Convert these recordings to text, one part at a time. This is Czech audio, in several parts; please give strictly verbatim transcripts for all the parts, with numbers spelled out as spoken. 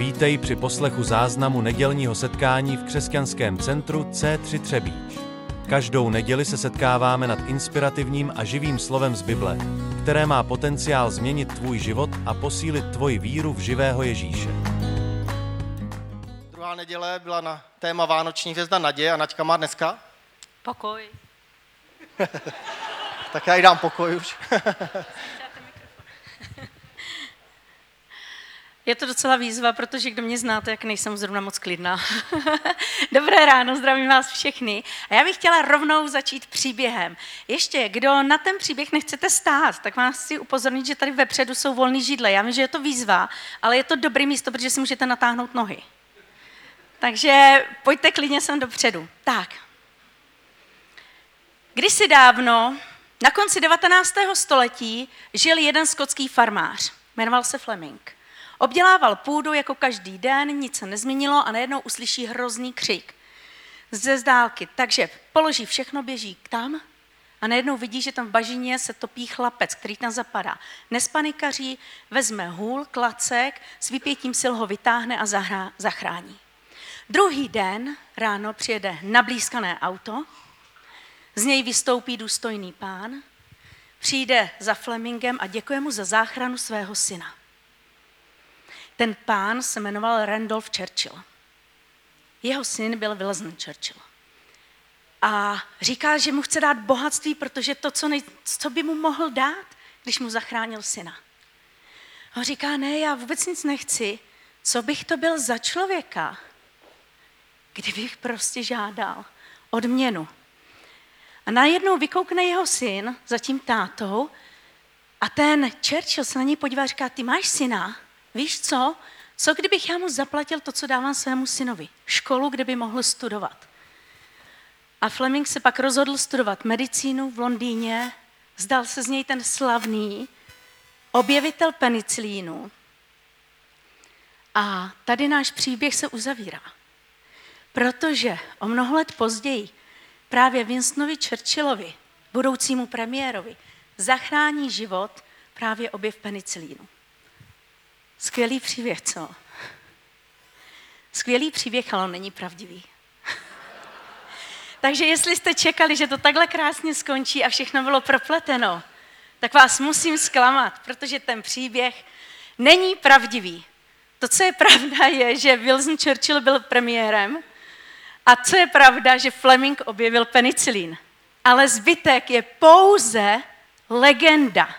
Vítej při poslechu záznamu nedělního setkání v křesťanském centru C tři Třebíč. Každou neděli se setkáváme nad inspirativním a živým slovem z Bible, které má potenciál změnit tvůj život a posílit tvoji víru v živého Ježíše. Druhá neděle byla na téma Vánoční hvězda naděje a Naďka má dneska? Pokoj. Tak já jí dám pokoj už. Je to docela výzva, protože kdo mě znáte, jak nejsem zrovna moc klidná. Dobré ráno, zdravím vás všechny. A já bych chtěla rovnou začít příběhem. Ještě, kdo na ten příběh nechcete stát, tak vás chci upozornit, že tady vepředu jsou volný židle. Já vím, že je to výzva, ale je to dobré místo, protože si můžete natáhnout nohy. Takže pojďte klidně sem dopředu. Tak. Kdysi dávno, na konci devatenáctého století, žil jeden skotský farmář. Jmenoval se Fleming. Obdělával půdu jako každý den, nic se nezměnilo a najednou uslyší hrozný křik ze zdálky. Takže položí všechno, běží tam a najednou vidí, že tam v bažině se topí chlapec, který tam zapadá. Nespanikaří, vezme hůl, klacek, s vypětím sil ho vytáhne a zahrá, zachrání. Druhý den ráno přijede nablízkané auto, z něj vystoupí důstojný pán, přijde za Flemingem a děkuje mu za záchranu svého syna. Ten pán se jmenoval Randolph Churchill. Jeho syn byl Winston Churchill. A říká, že mu chce dát bohatství, protože to, co, nej, co by mu mohl dát, když mu zachránil syna. A on říká, ne, já vůbec nic nechci. Co bych to byl za člověka, kdybych prostě žádal odměnu. A najednou vykoukne jeho syn za tím tátou a ten Churchill se na něj podívá a říká, ty máš syna? Víš co? Co kdybych já mu zaplatil to, co dávám svému synovi? Školu, kde by mohl studovat. A Fleming se pak rozhodl studovat medicínu v Londýně, zdal se z něj ten slavný objevitel penicilínu. A tady náš příběh se uzavírá. Protože o mnoho let později právě Winstonovi Churchillovi, budoucímu premiérovi, zachrání život právě objev penicilínu. Skvělý příběh, co? Skvělý příběh, ale on není pravdivý. Takže jestli jste čekali, že to takhle krásně skončí a všechno bylo propleteno, tak vás musím zklamat, protože ten příběh není pravdivý. To, co je pravda, je, že Winston Churchill byl premiérem a co je pravda, že Fleming objevil penicilín. Ale zbytek je pouze legenda.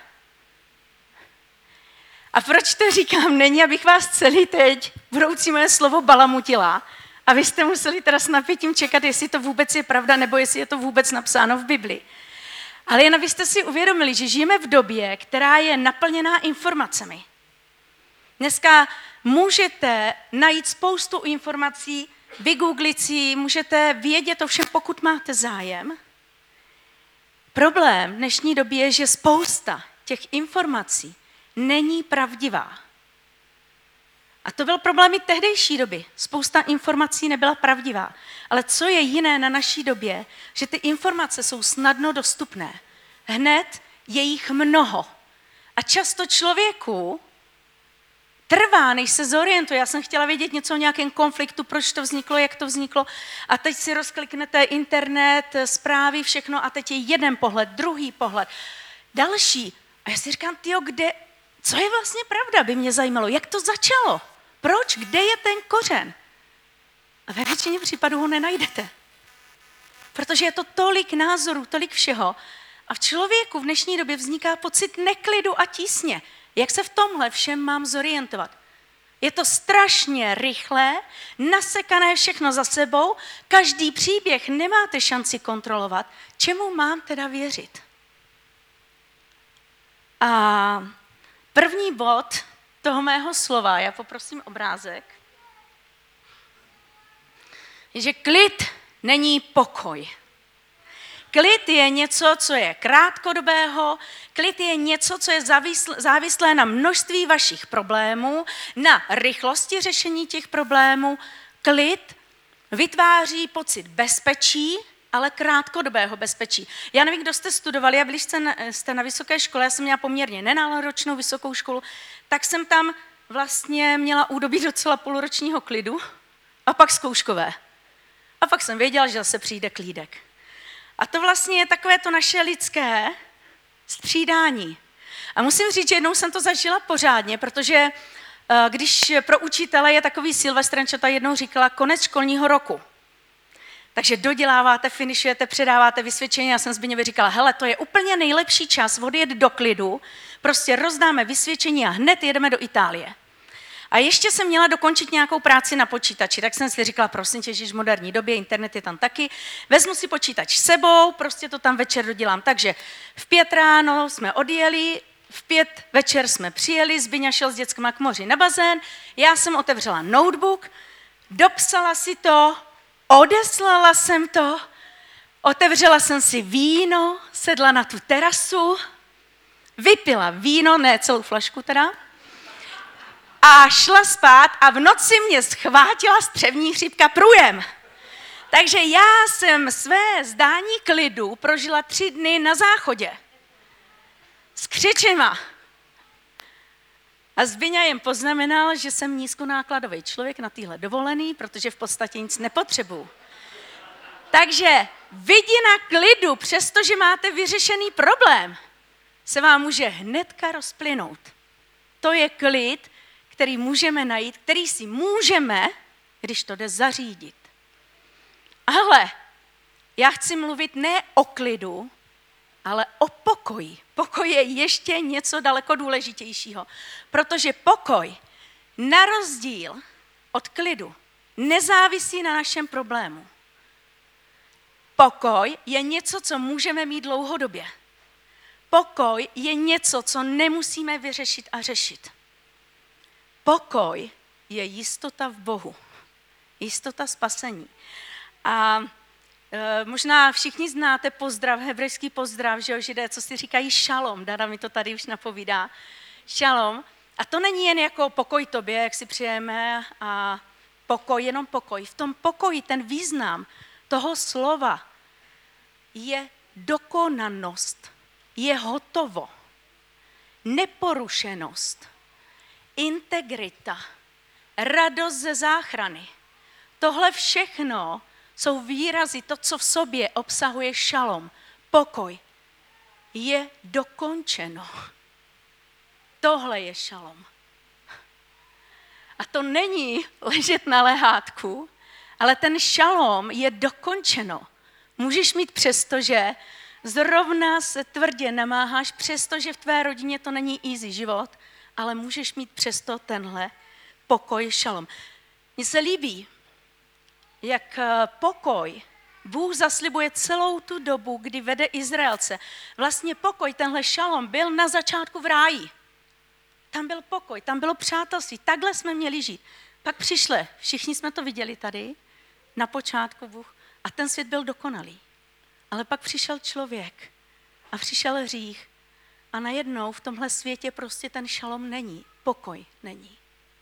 A proč to říkám? Není, abych vás celý teď budoucí moje slovo balamutila a vy jste museli teda s napětím čekat, jestli to vůbec je pravda, nebo jestli je to vůbec napsáno v Bibli. Ale jen abyste si uvědomili, že žijeme v době, která je naplněná informacemi. Dneska můžete najít spoustu informací, vygooglit si, můžete vědět o všem, pokud máte zájem. Problém v dnešní době je, že spousta těch informací není pravdivá. A to byl problém i tehdejší doby. Spousta informací nebyla pravdivá. Ale co je jiné na naší době, že ty informace jsou snadno dostupné. Hned je jich mnoho. A často člověku trvá, než se zorientuje. Já jsem chtěla vědět něco o nějakém konfliktu, proč to vzniklo, jak to vzniklo. A teď si rozkliknete internet, zprávy, všechno a teď je jeden pohled, druhý pohled, další. A já si říkám, tyjo, kde... Co je vlastně pravda, by mě zajímalo, jak to začalo, proč, kde je ten kořen. A ve většině případů ho nenajdete. Protože je to tolik názorů, tolik všeho a v člověku v dnešní době vzniká pocit neklidu a tísně. Jak se v tomhle všem mám zorientovat? Je to strašně rychlé, nasekané všechno za sebou, každý příběh nemáte šanci kontrolovat. Čemu mám teda věřit? A první bod toho mého slova, já poprosím obrázek, je, že klid není pokoj. Klid je něco, co je krátkodobého, klid je něco, co je závislé na množství vašich problémů, na rychlosti řešení těch problémů. Klid vytváří pocit bezpečí, ale krátkodobého bezpečí. Já nevím, kdo jste studovali, a byli jste na, jste na vysoké škole, já jsem měla poměrně nenáročnou vysokou školu, tak jsem tam vlastně měla údobí docela půlročního klidu a pak zkouškové. A pak jsem věděla, že zase přijde klídek. A to vlastně je takové to naše lidské střídání. A musím říct, že jednou jsem to zažila pořádně, protože když pro učitele je takový Silvestrančata jednou říkala konec školního roku. Takže doděláváte, finišujete, předáváte vysvědčení. Já jsem Zbyňovi říkala, hele, to je úplně nejlepší čas odjet do klidu, prostě rozdáme vysvědčení a hned jedeme do Itálie. A ještě jsem měla dokončit nějakou práci na počítači, tak jsem si říkala, prosím tě, že v moderní době, internet je tam taky, vezmu si počítač s sebou, prostě to tam večer dodělám. Takže v pět ráno jsme odjeli, v pět večer jsme přijeli, Zbyňa šel s dětskama k moři na bazén, já jsem otevřela notebook, dopsala si to, odeslala jsem to, otevřela jsem si víno, sedla na tu terasu, vypila víno, ne celou flašku teda, a šla spát a v noci mě schvátila střevní chřipka průjem. Takže já jsem své zdání klidu prožila tři dny na záchodě. S křičima. A Zbyňa jen poznamenal, že jsem nízkonákladový člověk na téhle dovolený, protože v podstatě nic nepotřebuju. Takže vidina klidu, přestože máte vyřešený problém, se vám může hnedka rozplynout. To je klid, který můžeme najít, který si můžeme, když to jde zařídit. Ale já chci mluvit ne o klidu, ale o pokoji. Pokoj je ještě něco daleko důležitějšího, protože pokoj, na rozdíl od klidu, nezávisí na našem problému. Pokoj je něco, co můžeme mít dlouhodobě. Pokoj je něco, co nemusíme vyřešit a řešit. Pokoj je jistota v Bohu. Jistota spasení. A e, možná všichni znáte pozdrav, hebrejský pozdrav, že jo, Židé, co si říkají šalom. Dana mi to tady už napovídá. Šalom. A to není jen jako pokoj tobě, jak si přijeme, a pokoj, jenom pokoj. V tom pokoji ten význam toho slova je dokonanost, je hotovo, neporušenost, integrita, radost ze záchrany. Tohle všechno jsou výrazy, to, co v sobě obsahuje šalom, pokoj. Je dokončeno. Tohle je šalom. A to není ležet na lehátku, ale ten šalom je dokončeno. Můžeš mít přesto, že zrovna se tvrdě namáháš, přestože v tvé rodině to není easy život, ale můžeš mít přesto tenhle pokoj, šalom. Mně se líbí, jak pokoj Bůh zaslibuje celou tu dobu, kdy vede Izraelce. Vlastně pokoj, tenhle šalom, byl na začátku v ráji. Tam byl pokoj, tam bylo přátelství, takhle jsme měli žít. Pak přišli, všichni jsme to viděli tady, na počátku Bůh, a ten svět byl dokonalý. Ale pak přišel člověk a přišel hřích a najednou v tomhle světě prostě ten šalom není, pokoj není.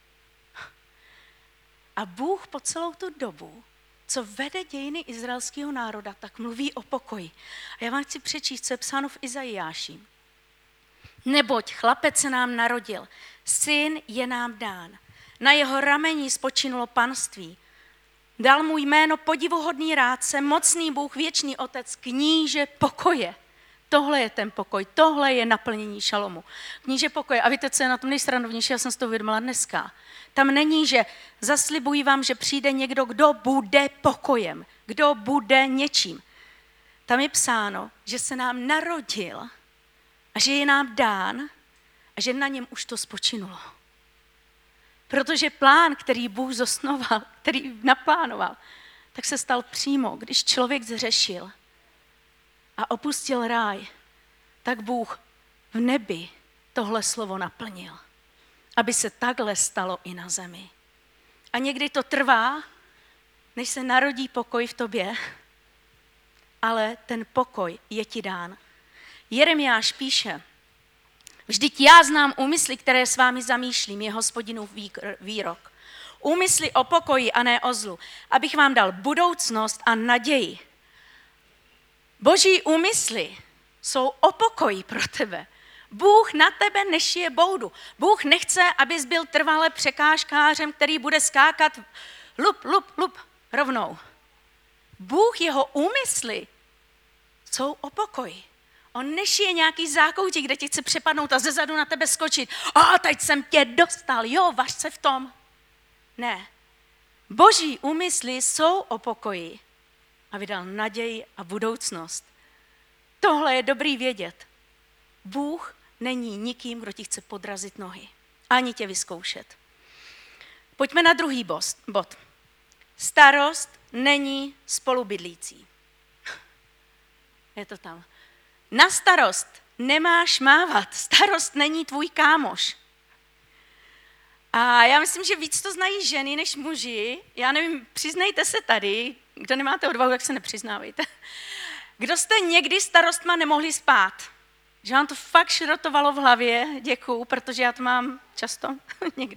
A Bůh po celou tu dobu, co vede dějiny izraelského národa, tak mluví o pokoji. A já vám chci přečíst, co je psáno v Izajáši. Neboť chlapec se nám narodil, syn je nám dán. Na jeho rameni spočinulo panství. Dal mu jméno podivuhodný rádce, mocný Bůh, věčný otec, kníže pokoje. Tohle je ten pokoj, tohle je naplnění šalomu. Kníže pokoje. A víte, co je na tom nejsrandovnější, já jsem si to uvědomila dneska. Tam není, že zaslibuji vám, že přijde někdo, kdo bude pokojem, kdo bude něčím. Tam je psáno, že se nám narodil a že je nám dán a že na něm už to spočinulo. Protože plán, který Bůh zosnoval, který naplánoval, tak se stal přímo, když člověk zřešil a opustil ráj, tak Bůh v nebi tohle slovo naplnil, aby se takhle stalo i na zemi. A někdy to trvá, než se narodí pokoj v tobě, ale ten pokoj je ti dán. Jeremiáš píše, vždyť já znám úmysly, které s vámi zamýšlím, je Hospodinův výrok. Úmysly o pokoji a ne o zlu, abych vám dal budoucnost a naději. Boží úmysly jsou o pokoji pro tebe. Bůh na tebe nešije boudu. Bůh nechce, abys byl trvale překážkářem, který bude skákat lup, lup, lup rovnou. Bůh, jeho úmysly jsou o pokoji. On nešije nějaký zákoutí, kde ti chce přepadnout a zezadu na tebe skočit. A teď jsem tě dostal, jo, važ se v tom. Ne. Boží úmysly jsou o pokoji a vydal naději a budoucnost. Tohle je dobrý vědět. Bůh není nikým, kdo ti chce podrazit nohy, ani tě vyzkoušet. Pojďme na druhý bod. Starost není spolubydlící. Je to tam. Na starost nemáš mávat. Starost není tvůj kámoš. A já myslím, že víc to znají ženy než muži. Já nevím, přiznejte se tady. Kdo nemáte odvahu, tak se nepřiznávejte. Kdo jste někdy starostma nemohli spát? Že vám to fakt šrotovalo v hlavě, děkuju, protože já to mám často někdy.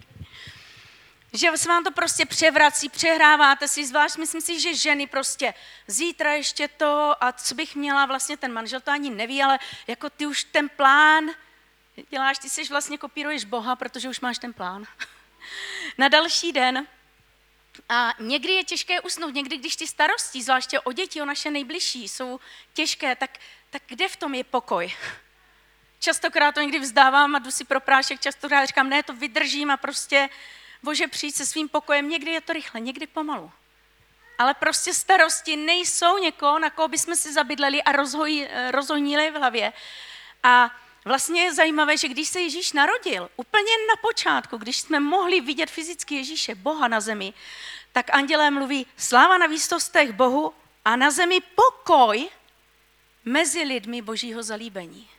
Že se vám to prostě převrací, přehráváte si, zvlášť myslím si, že ženy prostě zítra ještě to a co bych měla, vlastně ten manžel to ani neví, ale jako ty už ten plán děláš, ty seš vlastně kopíruješ Boha, protože už máš ten plán. Na další den. A někdy je těžké usnout, někdy, když ty starosti, zvláště o děti, o naše nejbližší, jsou těžké, tak, tak kde v tom je pokoj? Častokrát to někdy vzdávám a jdu si pro prášek, častokrát říkám, ne, to vydržím a prostě, Bože, přijď se svým pokojem, někdy je to rychle, někdy pomalu. Ale prostě starosti nejsou někoho, na koho bychom si zabydleli a rozhojí, rozhonili v hlavě. A vlastně je zajímavé, že když se Ježíš narodil, úplně na počátku, když jsme mohli vidět fyzicky Ježíše, Boha na zemi, tak andělé mluví sláva na výsostech Bohu a na zemi pokoj mezi lidmi Božího zalíbení.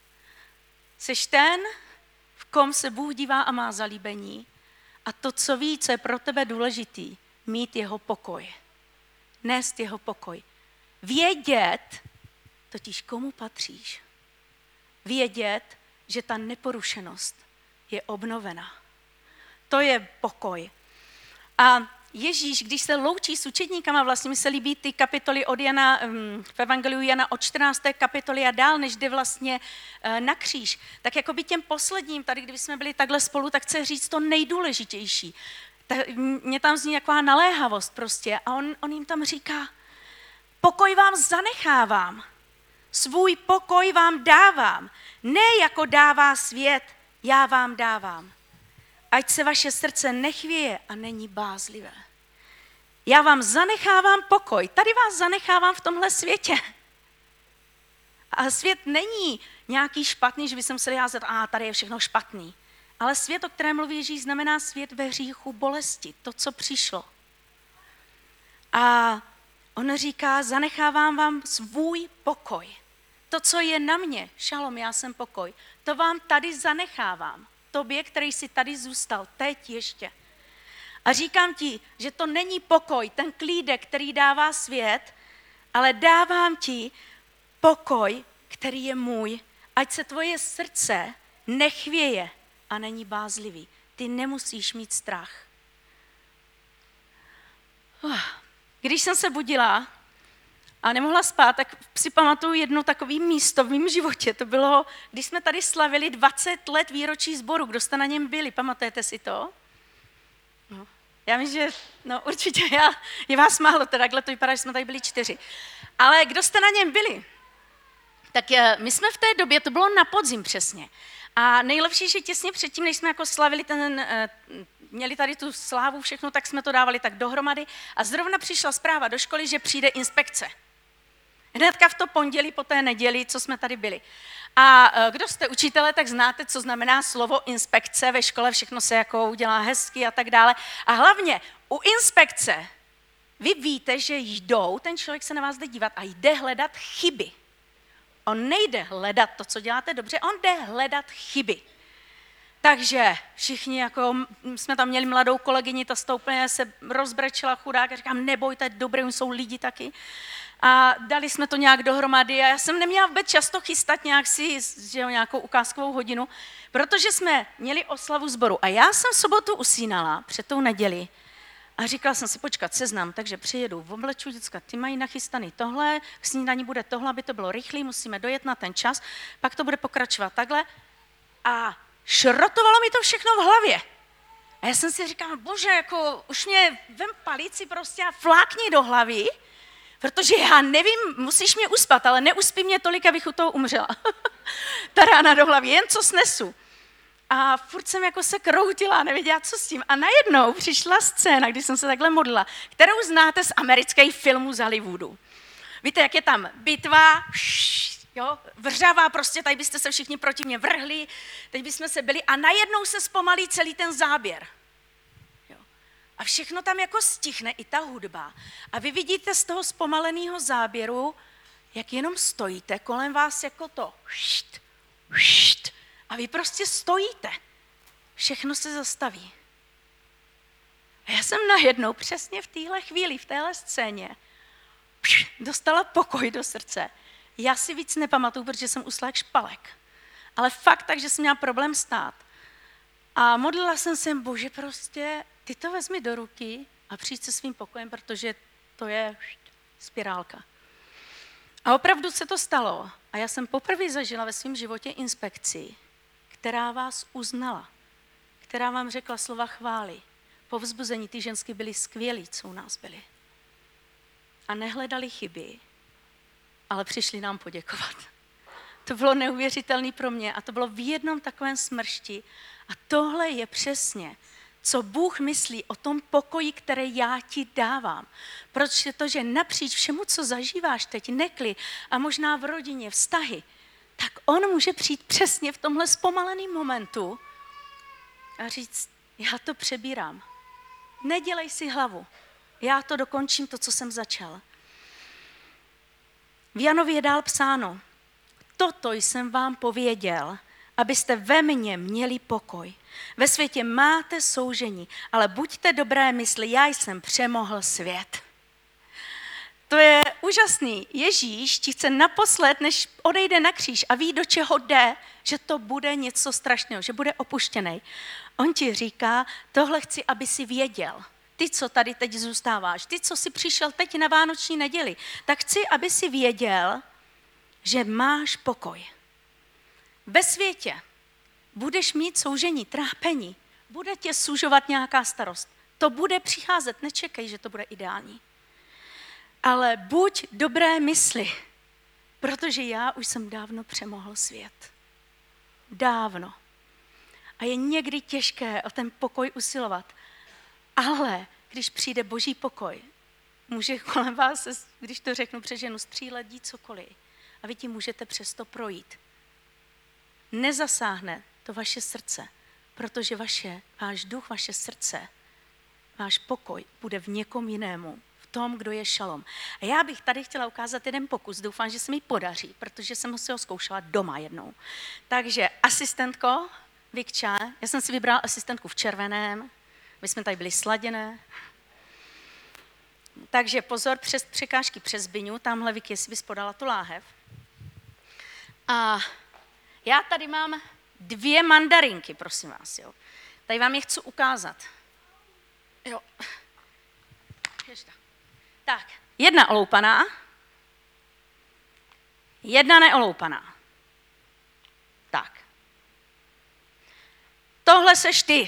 Seš ten, v kom se Bůh dívá a má zalíbení a to, co ví, co je pro tebe důležitý, mít jeho pokoj. Nést jeho pokoj. Vědět, totiž komu patříš. Vědět, že ta neporušenost je obnovena. To je pokoj. A Ježíš, když se loučí s učedníkama, vlastně mi se líbí ty kapitoly od Jana, v Evangeliu Jana od čtrnácté kapitoly a dál, než jde vlastně na kříž, tak jako by těm posledním, tady kdyby jsme byli takhle spolu, tak chce říct to nejdůležitější. Mně tam zní taková naléhavost prostě a on, on jim tam říká, pokoj vám zanechávám, svůj pokoj vám dávám, ne jako dává svět, já vám dávám. Ať se vaše srdce nechvěje a není bázlivé. Já vám zanechávám pokoj. Tady vás zanechávám v tomhle světě. A svět není nějaký špatný, že bychom museli házet, a tady je všechno špatný. Ale svět, o kterém mluví Ježíš, znamená svět ve hříchu, bolesti, to, co přišlo. A on říká, zanechávám vám svůj pokoj. To, co je na mě, šalom, já jsem pokoj, to vám tady zanechávám. Tobě, který jsi tady zůstal, teď ještě. A říkám ti, že to není pokoj, ten klídek, který dává svět, ale dávám ti pokoj, který je můj, ať se tvoje srdce nechvěje a není bázlivý. Ty nemusíš mít strach. Když jsem se budila a nemohla spát, tak si pamatuju jedno takové místo v mém životě. To bylo, když jsme tady slavili dvacet let výročí sboru. Kdo jste na něm byli? Pamatujete si to? No. Já myslím, že no, určitě já, je vás málo, teda takhle to vypadá, že jsme tady byli čtyři. Ale kdo jste na něm byli? Tak my jsme v té době, to bylo na podzim přesně. A nejlepší, že těsně předtím, než jsme jako slavili ten, měli tady tu slávu, všechno, tak jsme to dávali tak dohromady. A zrovna přišla zpráva do školy, že přijde inspekce. Hnedka v to pondělí po té neděli, co jsme tady byli. A kdo jste učitelé, tak znáte, co znamená slovo inspekce. Ve škole všechno se jako udělá hezky a tak dále. A hlavně u inspekce vy víte, že jdou, ten člověk se na vás jde dívat a jde hledat chyby. On nejde hledat to, co děláte dobře, on jde hledat chyby. Takže všichni, jako jsme tam měli mladou kolegyni, ta stoupně se rozbrečela chudák a říkám, nebojte, dobré, jsou lidi taky. A dali jsme to nějak dohromady a já jsem neměla vůbec často chystat nějak si, že jo, nějakou ukázkovou hodinu, protože jsme měli oslavu sboru. A já jsem v sobotu usínala před tou neděli a říkala jsem si, počkat, seznam, takže přijedu v obleču, děcka, ty mají nachystaný tohle, k snídani bude tohle, aby to bylo rychlý, musíme dojet na ten čas, pak to bude pokračovat takhle. A šrotovalo mi to všechno v hlavě. A já jsem si říkala, bože, jako už mě vem palici prostě a flákni do hlavy, protože já nevím, musíš mě uspat, ale neuspí mě tolik, abych u toho umřela. Ta rána do hlavy, jen co snesu. A furt jsem jako se kroutila a nevěděla, co s tím. A najednou přišla scéna, kdy jsem se takhle modlila, kterou znáte z amerických filmů z Hollywoodu. Víte, jak je tam bitva, šš, jo, vřava, prostě tady byste se všichni proti mě vrhli, teď bychom se byli a najednou se zpomalí celý ten záběr. Jo. A všechno tam jako stichne, i ta hudba. A vy vidíte z toho zpomaleného záběru, jak jenom stojíte, kolem vás jako to št, št, a vy prostě stojíte. Všechno se zastaví. A já jsem najednou přesně v téhle chvíli, v téhle scéně dostala pokoj do srdce. Já si víc nepamatuju, protože jsem usla jak špalek. Ale fakt tak, že jsem měla problém stát. A modlila jsem se, bože, prostě, ty to vezmi do ruky a přijď se svým pokojem, protože to je spirálka. A opravdu se to stalo. A já jsem poprvé zažila ve svém životě inspekci, která vás uznala, která vám řekla slova chvály, povzbuzení. Ty žensky byly skvělí, co u nás byly. A nehledali chyby, ale přišli nám poděkovat. To bylo neuvěřitelné pro mě a to bylo v jednom takovém smršti. A tohle je přesně, co Bůh myslí o tom pokoji, který já ti dávám. Protože to, že napříč všemu, co zažíváš teď, neklid a možná v rodině, vztahy, tak on může přijít přesně v tomhle zpomaleném momentu a říct, já to přebírám. Nedělej si hlavu. Já to dokončím, to, co jsem začal. V Janově je dál psáno, toto jsem vám pověděl, abyste ve mně měli pokoj. Ve světě máte soužení, ale buďte dobré mysli, já jsem přemohl svět. To je úžasný. Ježíš ti chce naposled, než odejde na kříž a ví, do čeho jde, že to bude něco strašného, že bude opuštěný. On ti říká, tohle chci, aby si věděl. Ty, co tady teď zůstáváš, ty, co jsi přišel teď na vánoční neděli, tak chci, aby si věděl, že máš pokoj. Ve světě budeš mít soužení, trápení, bude tě sužovat nějaká starost. To bude přicházet, nečekej, že to bude ideální. Ale buď dobré mysli, protože já už jsem dávno přemohl svět. Dávno. A je někdy těžké o ten pokoj usilovat. Ale když přijde boží pokoj, může kolem vás, když to řeknu přes ženu, střílet, dít cokoliv. A vy tím můžete přesto projít. Nezasáhne to vaše srdce, protože vaše, váš duch, vaše srdce, váš pokoj bude v někom jinému, v tom, kdo je šalom. A já bych tady chtěla ukázat jeden pokus, doufám, že se mi podaří, protože jsem si ho zkoušela doma jednou. Takže asistentko, Vikča, já jsem si vybrala asistentku v červeném, my jsme tady byli sladěné. Takže pozor, přes překážky přes Byňu, tamhle Vicky, jestli bys podala tu láhev. A já tady mám dvě mandarinky, prosím vás, jo. Tady vám je chci ukázat. Jo. Tak, jedna oloupaná, jedna neoloupaná. Tak. Tohle seš ty.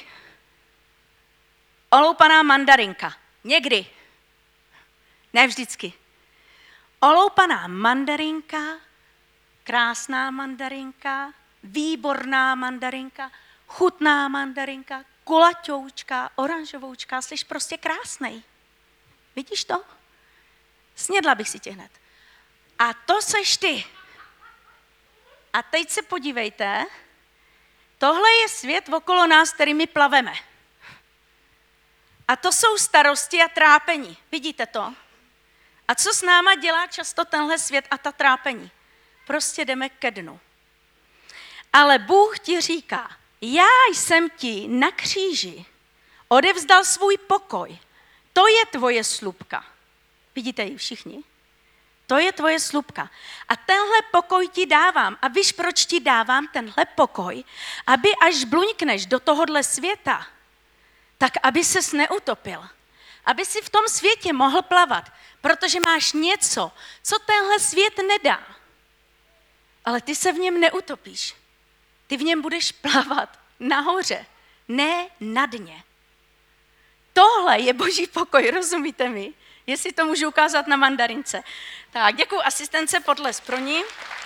Oloupaná mandarinka. Někdy. Ne vždycky. Oloupaná mandarinka, krásná mandarinka, výborná mandarinka, chutná mandarinka, kulatoučka, oranžovoučka, jsi prostě krásnej. Vidíš to? Snědla bych si tě hned. A to seš ty. A teď se podívejte, tohle je svět okolo nás, kterými plaveme. A to jsou starosti a trápení. Vidíte to? A co s náma dělá často tenhle svět a ta trápení? Prostě jdeme ke dnu. Ale Bůh ti říká, já jsem ti na kříži odevzdal svůj pokoj. To je tvoje slupka. Vidíte ji všichni? To je tvoje slupka. A tenhle pokoj ti dávám. A víš, proč ti dávám tenhle pokoj? Aby až bluňkneš do tohohle světa, tak aby ses neutopil. Aby si v tom světě mohl plavat. Protože máš něco, co tenhle svět nedá. Ale ty se v něm neutopíš. ty v něm budeš plavat nahoře, ne na dně. Tohle je boží pokoj, rozumíte mi? Jestli to můžu ukázat na mandarince. Tak, děkuji asistence, potles pro ní.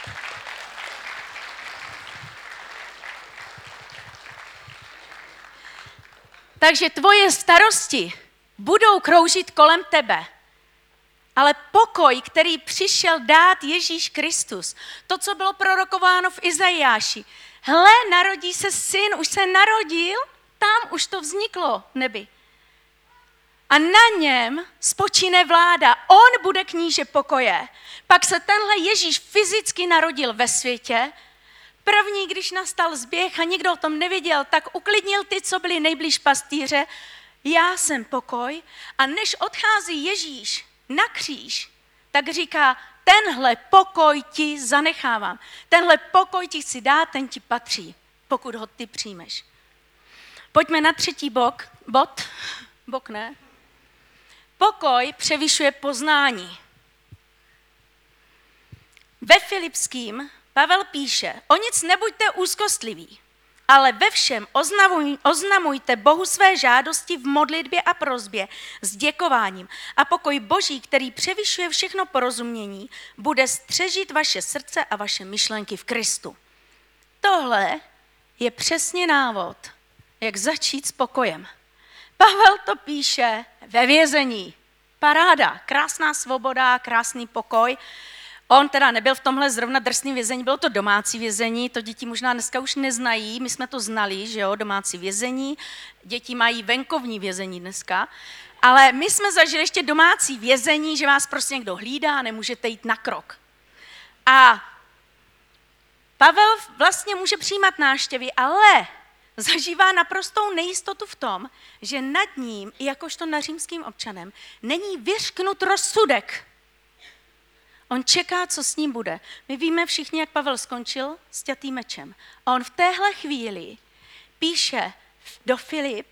Takže tvoje starosti budou kroužit kolem tebe. Ale pokoj, který přišel dát Ježíš Kristus, to, co bylo prorokováno v Izajáši. Hle, narodí se syn, už se narodil, tam už to vzniklo v nebi. A na něm spočíne vláda, on bude kníže pokoje. Pak se tenhle Ježíš fyzicky narodil ve světě. První, když nastal zběh a nikdo o tom nevěděl, tak uklidnil ty, co byli nejblíž pastýře. Já jsem pokoj. A než odchází Ježíš na kříž, tak říká, tenhle pokoj ti zanechávám. Tenhle pokoj ti chci dát, ten ti patří, pokud ho ty přijmeš. Pojďme na třetí bok, bod. Bok ne. Pokoj převyšuje poznání. Ve Filipským Pavel píše, o nic nebuďte úzkostliví, ale ve všem oznamuj, oznamujte Bohu své žádosti v modlitbě a prosbě s děkováním. A pokoj Boží, který převyšuje všechno porozumění, bude střežit vaše srdce a vaše myšlenky v Kristu. Tohle je přesně návod, jak začít s pokojem. Pavel to píše ve vězení. Paráda, krásná svoboda, krásný pokoj. On teda nebyl v tomhle zrovna drsným vězení, bylo to domácí vězení, to děti možná dneska už neznají, my jsme to znali, že jo, domácí vězení, děti mají venkovní vězení dneska, ale my jsme zažili ještě domácí vězení, že vás prostě někdo hlídá a nemůžete jít na krok. A Pavel vlastně může přijímat návštěvy, ale zažívá naprostou nejistotu v tom, že nad ním, jakožto nad římským občanem, není vyřknut rozsudek. On čeká, co s ním bude. My víme všichni, jak Pavel skončil s ťatým mečem. A on v téhle chvíli píše do Filip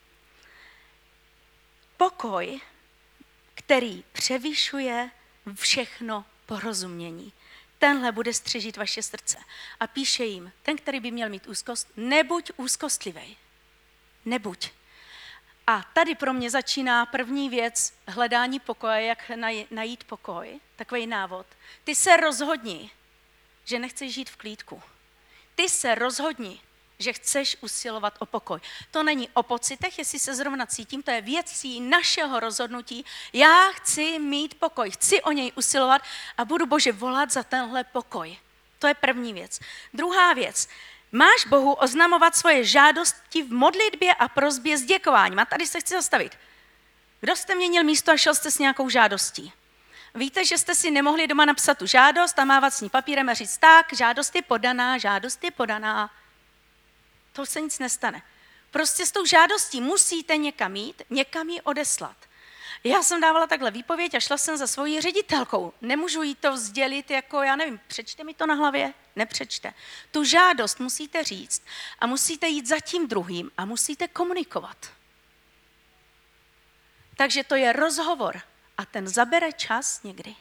pokoj, který převyšuje všechno porozumění. Tenhle bude střežit vaše srdce. A píše jim, ten, který by měl mít úzkost, nebuď úzkostlivej. Nebuď. A tady pro mě začíná první věc hledání pokoje, jak najít pokoj, takový návod. Ty se rozhodni, že nechceš žít v klídku. Ty se rozhodni, že chceš usilovat o pokoj. To není o pocitech, jestli se zrovna cítím, to je věcí našeho rozhodnutí. Já chci mít pokoj, chci o něj usilovat a budu, Bože, volat za tenhle pokoj. To je první věc. Druhá věc. Máš Bohu oznamovat svoje žádosti v modlitbě a prosbě s děkováním. A tady se chci zastavit. Kdo jste měnil místo a šel jste s nějakou žádostí? Víte, že jste si nemohli doma napsat tu žádost a mávat s ní papírem a říct tak, žádost je podaná, žádost je podaná. To se nic nestane. Prostě s tou žádostí musíte někam jít, někam ji odeslat. Já jsem dávala takhle výpověď a šla jsem za svojí ředitelkou. Nemůžu jí to sdělit jako, já nevím, přečte mi to na hlavě? Nepřečte. Tu žádost musíte říct a musíte jít za tím druhým a musíte komunikovat. Takže to je rozhovor a ten zabere čas někdy.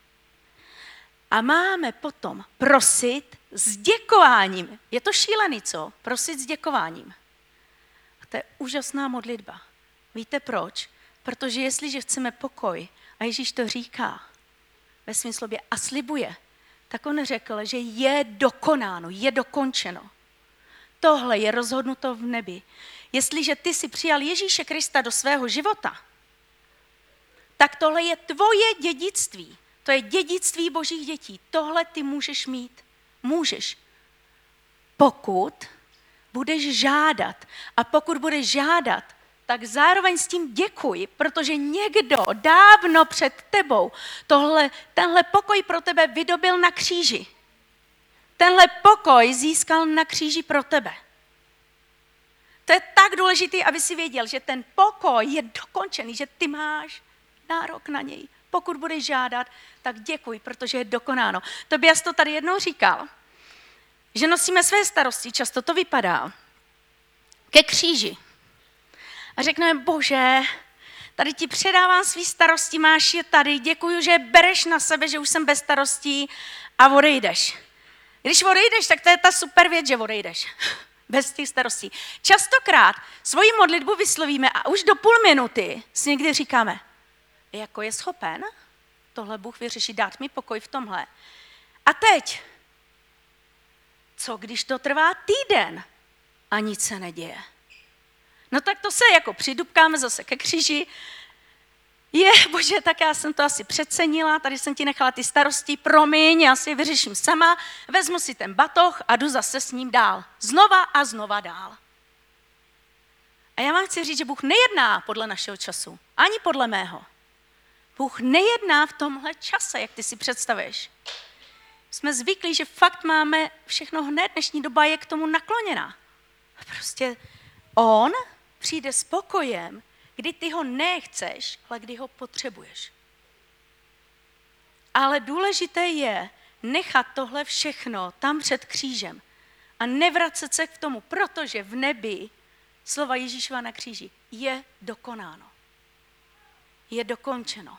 A máme potom prosit s děkováním. Je to šílený, co? Prosit s děkováním. A to je úžasná modlitba. Víte proč? Protože jestliže chceme pokoj, a Ježíš to říká ve svém slově a slibuje, tak on řekl, že je dokonáno, je dokončeno. Tohle je rozhodnuto v nebi. Jestliže ty si přijal Ježíše Krista do svého života, tak tohle je tvoje dědictví. To je dědictví božích dětí. Tohle ty můžeš mít. Můžeš. Pokud budeš žádat. A pokud budeš žádat, tak zároveň s tím děkuj, protože někdo dávno před tebou tohle, tenhle pokoj pro tebe vydobil na kříži. Tenhle pokoj získal na kříži pro tebe. To je tak důležité, aby si věděl, že ten pokoj je dokončený, že ty máš nárok na něj. Pokud budeš žádat, tak děkuj, protože je dokonáno. Tobias to tady jednou říkal, že nosíme své starosti, často to vypadá, ke kříži. A řekneme, Bože, tady ti předávám svý starosti, máš je tady, děkuju, že je bereš na sebe, že už jsem bez starostí a odejdeš. Když odejdeš, tak to je ta super věc, že odejdeš. Bez těch starostí. Častokrát svoji modlitbu vyslovíme a už do půl minuty si někdy říkáme, jako je schopen tohle Bůh vyřešit, dát mi pokoj v tomhle. A teď, co když to trvá týden a nic se neděje? No tak to se jako přidupkáme zase ke kříži. Je, bože, tak já jsem to asi přecenila, tady jsem ti nechala ty starosti, promiň, já si je vyřeším sama, vezmu si ten batoh a jdu zase s ním dál. Znova a znova dál. A já vám chci říct, že Bůh nejedná podle našeho času, ani podle mého. Bůh nejedná v tomhle čase, jak ty si představuješ. Jsme zvyklí, že fakt máme všechno hned, dnešní doba je k tomu nakloněná. A prostě on přijde s pokojem, kdy ty ho nechceš, ale kdy ho potřebuješ. Ale důležité je nechat tohle všechno tam před křížem a nevracet se k tomu, protože v nebi slova Ježíšova na kříži je dokonáno. Je dokončeno.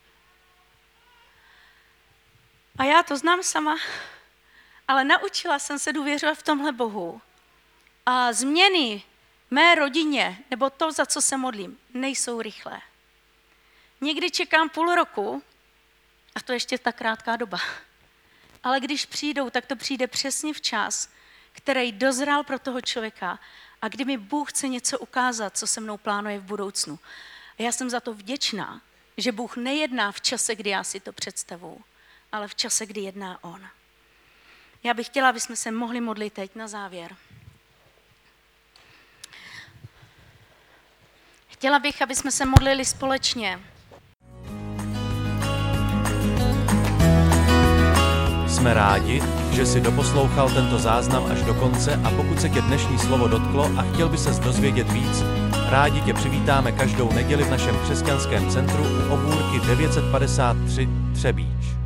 A já to znám sama, ale naučila jsem se důvěřovat v tomhle Bohu. A změny mé rodině, nebo to, za co se modlím, nejsou rychlé. Někdy čekám půl roku, a to ještě ta krátká doba. Ale když přijdou, tak to přijde přesně v čas, který dozrál pro toho člověka a kdy mi Bůh chce něco ukázat, co se mnou plánuje v budoucnu. A já jsem za to vděčná, že Bůh nejedná v čase, kdy já si to představuju, ale v čase, kdy jedná on. Já bych chtěla, aby jsme se mohli modlit teď na závěr. Chtěla bych, aby jsme se modlili společně. Jsme rádi, že jsi doposlouchal tento záznam až do konce a pokud se tě dnešní slovo dotklo a chtěl by ses dozvědět víc, rádi tě přivítáme každou neděli v našem křesťanském centru u obůrky devět set padesát tři Třebíč.